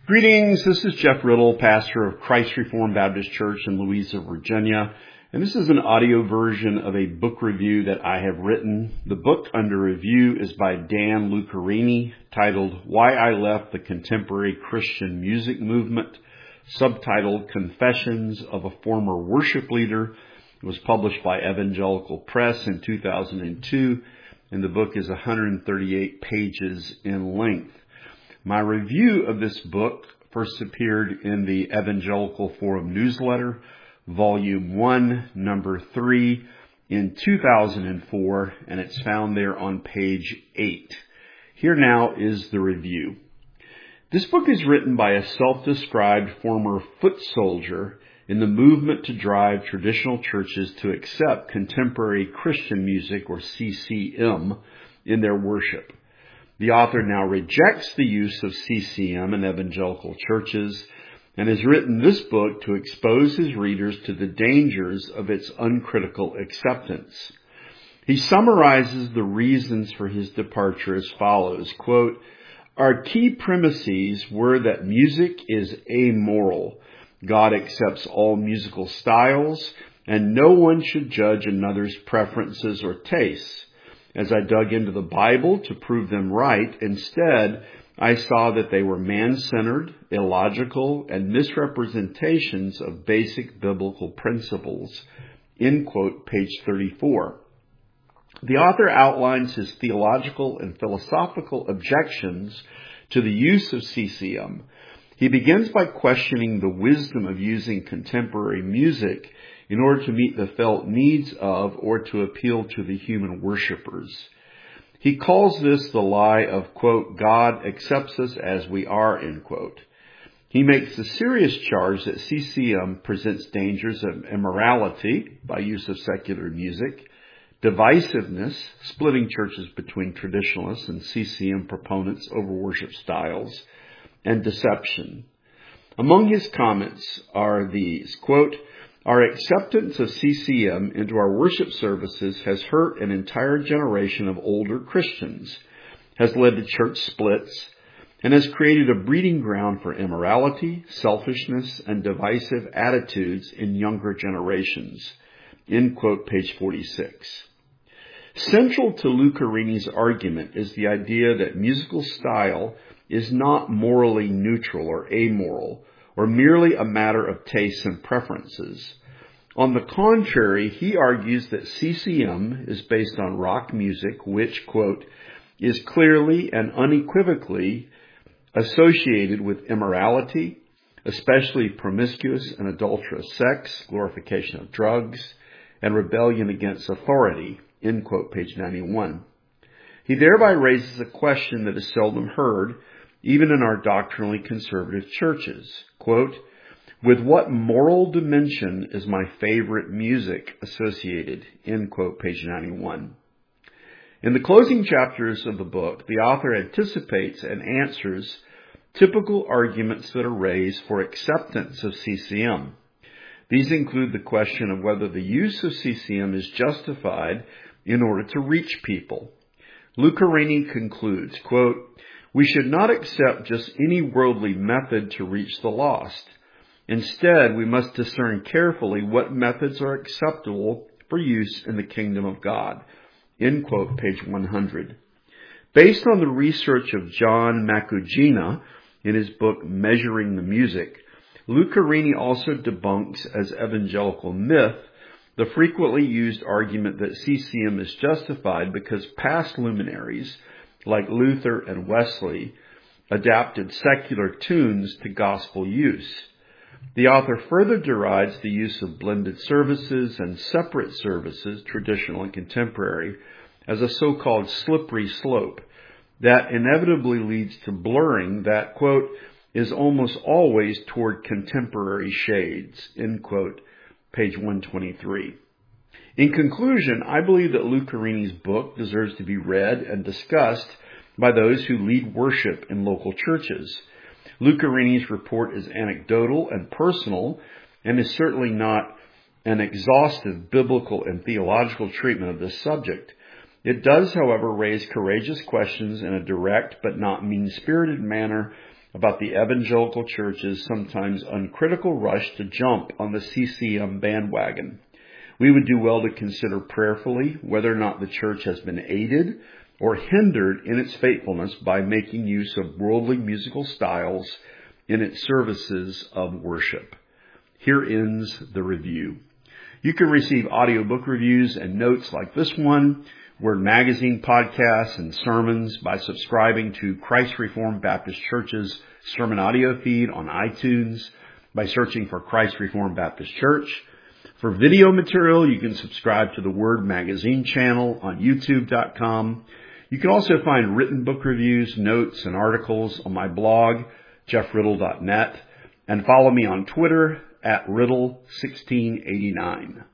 Greetings, this is Jeff Riddle, pastor of Christ Reformed Baptist Church in Louisa, Virginia, and this is an audio version of a book review that I have written. The book under review is by Dan Lucarini, titled Why I Left the Contemporary Christian Music Movement, subtitled Confessions of a Former Worship Leader. It was published by Evangelical Press in 2002, and the book is 138 pages in length. My review of this book first appeared in the Evangelical Forum newsletter, Volume 1, Number 3, in 2004, and it's found there on page 8. Here now is the review. This book is written by a self-described former foot soldier in the movement to drive traditional churches to accept contemporary Christian music, or CCM, in their worship. The author now rejects the use of CCM in evangelical churches and has written this book to expose his readers to the dangers of its uncritical acceptance. He summarizes the reasons for his departure as follows, quote, "Our key premises were that music is amoral. God accepts all musical styles, and no one should judge another's preferences or tastes. As I dug into the Bible to prove them right, instead, I saw that they were man-centered, illogical, and misrepresentations of basic biblical principles." End quote, page 34. The author outlines his theological and philosophical objections to the use of CCM. He begins by questioning the wisdom of using contemporary music in order to meet the felt needs of or to appeal to the human worshipers. He calls this the lie of, quote, "God accepts us as we are," end quote. He makes the serious charge that CCM presents dangers of immorality by use of secular music, divisiveness, splitting churches between traditionalists and CCM proponents over worship styles, and deception. Among his comments are these, quote, "Our acceptance of CCM into our worship services has hurt an entire generation of older Christians, has led to church splits, and has created a breeding ground for immorality, selfishness, and divisive attitudes in younger generations." End quote, page 46. Central to Lucarini's argument is the idea that musical style is not morally neutral or amoral, or merely a matter of tastes and preferences. On the contrary, he argues that CCM is based on rock music, which, quote, "is clearly and unequivocally associated with immorality, especially promiscuous and adulterous sex, glorification of drugs, and rebellion against authority," end quote, page 91. He thereby raises a question that is seldom heard, even in our doctrinally conservative churches. Quote, "With what moral dimension is my favorite music associated?" End quote, page 91. In the closing chapters of the book, the author anticipates and answers typical arguments that are raised for acceptance of CCM. These include the question of whether the use of CCM is justified in order to reach people. Lucarini concludes, quote, "We should not accept just any worldly method to reach the lost. Instead, we must discern carefully what methods are acceptable for use in the kingdom of God." End quote, page 100. Based on the research of John Macugina in his book Measuring the Music, Lucarini also debunks as evangelical myth the frequently used argument that CCM is justified because past luminaries, like Luther and Wesley, adapted secular tunes to gospel use. The author further derides the use of blended services and separate services, traditional and contemporary, as a so-called slippery slope that inevitably leads to blurring that, quote, "is almost always toward contemporary shades," end quote, page 123. In conclusion, I believe that Lucarini's book deserves to be read and discussed by those who lead worship in local churches. Lucarini's report is anecdotal and personal and is certainly not an exhaustive biblical and theological treatment of this subject. It does, however, raise courageous questions in a direct but not mean-spirited manner about the evangelical church's sometimes uncritical rush to jump on the CCM bandwagon. We would do well to consider prayerfully whether or not the church has been aided or hindered in its faithfulness by making use of worldly musical styles in its services of worship. Here ends the review. You can receive audiobook reviews and notes like this one, Word Magazine podcasts and sermons by subscribing to Christ Reformed Baptist Church's sermon audio feed on iTunes by searching for Christ Reformed Baptist Church. For video material, you can subscribe to the Word Magazine channel on youtube.com. You can also find written book reviews, notes, and articles on my blog, jeffriddle.net, and follow me on Twitter at Riddle1689.